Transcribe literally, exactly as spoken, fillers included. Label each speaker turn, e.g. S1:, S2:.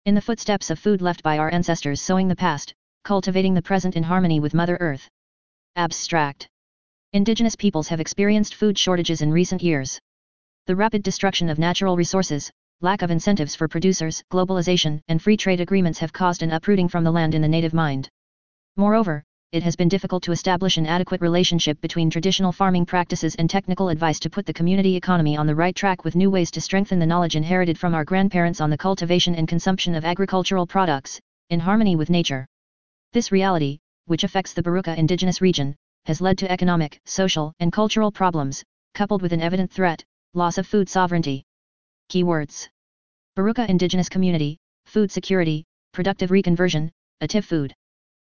S1: In the footsteps of food left by our ancestors sowing the past, cultivating the present in harmony with Mother Earth. Abstract. Indigenous peoples have experienced food shortages in recent years. The rapid destruction of natural resources, lack of incentives for producers, globalization, and free trade agreements have caused an uprooting from the land in the native mind. Moreover, it has been difficult to establish an adequate relationship between traditional farming practices and technical advice to put the community economy on the right track with new ways to strengthen the knowledge inherited from our grandparents on the cultivation and consumption of agricultural products, in harmony with nature. This reality, which affects the Baruka indigenous region, has led to economic, social, and cultural problems, coupled with an evident threat, loss of food sovereignty. Keywords: Baruka indigenous community, food security, productive reconversion, A T I F food.